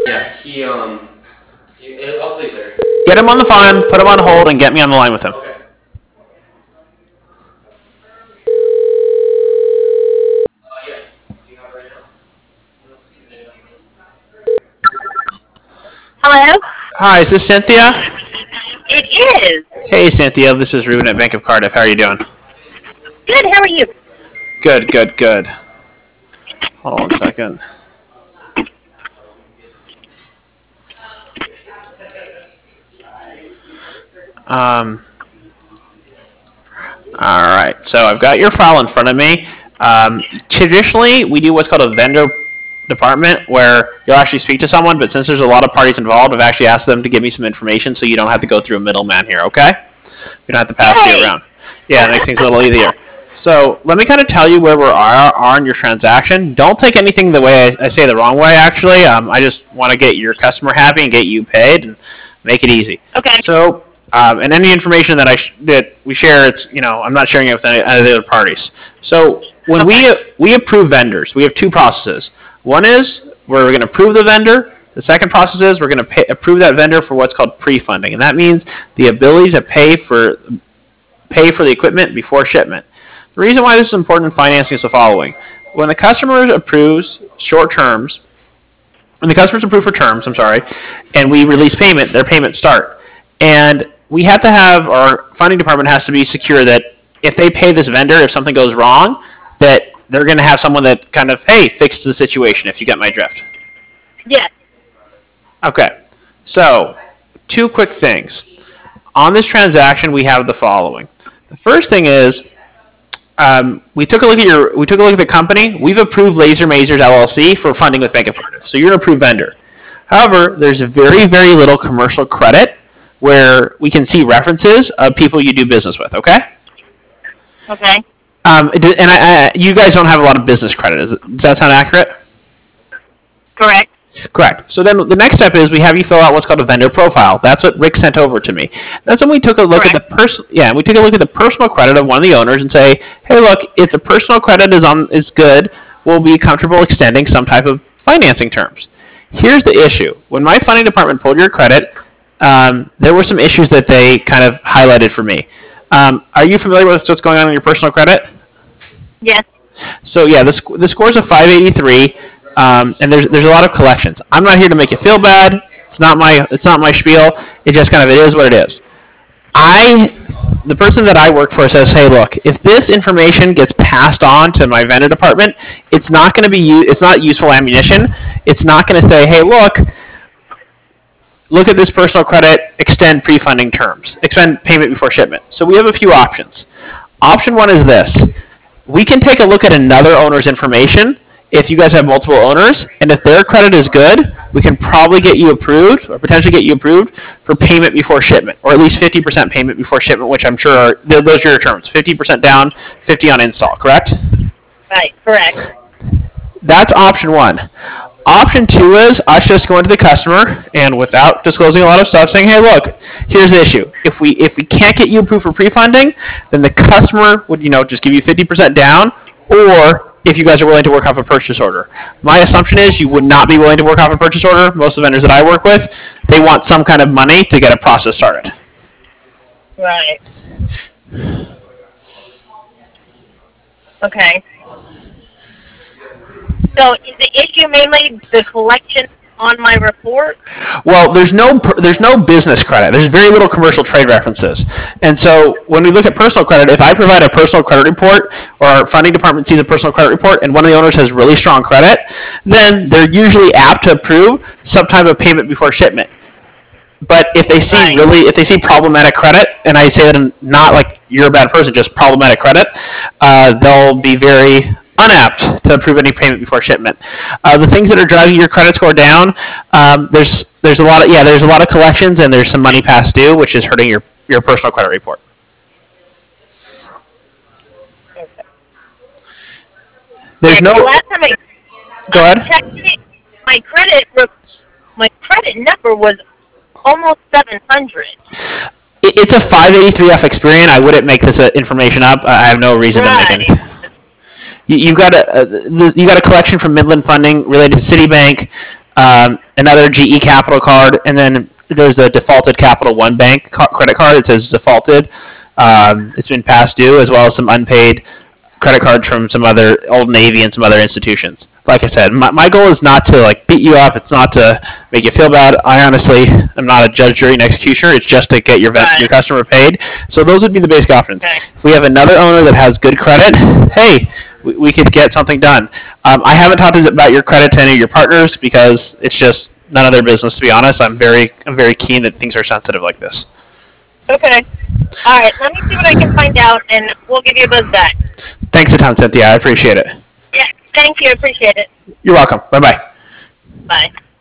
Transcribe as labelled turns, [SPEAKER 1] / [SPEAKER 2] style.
[SPEAKER 1] Yeah, I'll sleep later.
[SPEAKER 2] Get him on the phone, put him on hold, and get me on the line with him.
[SPEAKER 1] Okay. Yeah. Do you have it right now?
[SPEAKER 3] Hello?
[SPEAKER 2] Hi, is this Cynthia?
[SPEAKER 3] It is.
[SPEAKER 2] Hey, Cynthia, this is Ruben at Bank of Cardiff. How are you doing?
[SPEAKER 3] Good, how are you?
[SPEAKER 2] Good, good, good. Hold on 1 second. All right, so I've got your file in front of me. Traditionally, we do what's called a vendor department where you'll actually speak to someone, but since there's a lot of parties involved, I've actually asked them to give me some information so you don't have to go through a middleman here, okay? You don't have to pass you around. Yeah, it makes things a little easier. So let me kind of tell you where we are in your transaction. Don't take anything the way I say the wrong way, actually. I just want to get your customer happy and get you paid and make it easy.
[SPEAKER 3] Okay.
[SPEAKER 2] So, and any information that we share, I'm not sharing it with any of the other parties. So when we approve vendors, we have two processes. One is where we're going to approve the vendor. The second process is we're going to approve that vendor for what's called pre-funding, and that means the ability to pay for the equipment before shipment. The reason why this is important in financing is the following: when the customer approves short terms, when the customers approve for terms, and we release payment, their payments start, and we have to have our funding department has to be secure that if they pay this vendor, if something goes wrong, that they're going to have someone that kind of, hey, fixes the situation, if you get my drift.
[SPEAKER 3] Yes.
[SPEAKER 2] Okay. So, two quick things. On this transaction, we have the following. The first thing is, we took a look at the company. We've approved Laser Mazers LLC for funding with Bank of Cardiff. So you're an approved vendor. However, there's very, very little commercial credit where we can see references of people you do business with. Okay.
[SPEAKER 3] Okay.
[SPEAKER 2] You guys don't have a lot of business credit. Does that sound accurate?
[SPEAKER 3] Correct.
[SPEAKER 2] Correct. So then the next step is we have you fill out what's called a vendor profile. That's what Rick sent over to me. That's when we took a look at the personal credit of one of the owners and say, hey, look, if the personal credit is good, we'll be comfortable extending some type of financing terms. Here's the issue. When my funding department pulled your credit, there were some issues that they kind of highlighted for me. Are you familiar with what's going on in your personal credit?
[SPEAKER 3] Yes.
[SPEAKER 2] So yeah, the score's a 583, and there's a lot of collections. I'm not here to make you feel bad. It's not my spiel. It is what it is. The person that I work for says, hey, look, if this information gets passed on to my vendor department, it's not useful ammunition. It's not going to say, hey, look at this personal credit, extend pre-funding terms, extend payment before shipment. So we have a few options. Option one is this. We can take a look at another owner's information if you guys have multiple owners, and if their credit is good, we can probably get you approved, or potentially get you approved, for payment before shipment, or at least 50% payment before shipment, which I'm sure those are your terms. 50% down, 50 on install, correct?
[SPEAKER 3] Right, correct.
[SPEAKER 2] That's option one. Option two is us just going to the customer and without disclosing a lot of stuff saying, hey, look, here's the issue. If we can't get you approved for pre-funding, then the customer would just give you 50% down, or if you guys are willing to work off a purchase order. My assumption is you would not be willing to work off a purchase order. Most of the vendors that I work with, they want some kind of money to get a process started.
[SPEAKER 3] Right. Okay. So is the issue mainly the collection on my report?
[SPEAKER 2] Well, there's no business credit. There's very little commercial trade references. And so when we look at personal credit, if I provide a personal credit report, or our funding department sees a personal credit report, and one of the owners has really strong credit, then they're usually apt to approve some type of payment before shipment. But if they see problematic credit, and I say that in not like you're a bad person, just problematic credit, they'll be very unapt to approve any payment before shipment. The things that are driving your credit score down, there's a lot of collections, and there's some money past due, which is hurting your personal credit report.
[SPEAKER 3] Okay.
[SPEAKER 2] There's no.
[SPEAKER 3] Last time
[SPEAKER 2] Go ahead.
[SPEAKER 3] checked it, my credit number was almost 700.
[SPEAKER 2] It's a 583F Experian. I wouldn't make this information up. I have no reason to make it. You got a collection from Midland Funding related to Citibank. another GE Capital card, and then there's a defaulted Capital One Bank credit card. It says defaulted. It's been past due, as well as some unpaid credit cards from some other Old Navy and some other institutions. Like I said, my goal is not to like beat you up. It's not to make you feel bad. I honestly am not a judge, jury, and executioner. It's just to get your customer paid. So those would be the basic options.
[SPEAKER 3] Okay.
[SPEAKER 2] If we have another owner that has good credit, hey, we could get something done. I haven't talked about your credit to any of your partners because it's just none of their business. To be honest, I'm very keen that things are sensitive like this.
[SPEAKER 3] Okay. All right. Let me see what I can find out, and we'll give you a buzz back.
[SPEAKER 2] Thanks a ton, Cynthia. I appreciate it.
[SPEAKER 3] Yeah. Thank you. Appreciate it.
[SPEAKER 2] You're welcome. Bye-bye.
[SPEAKER 3] Bye.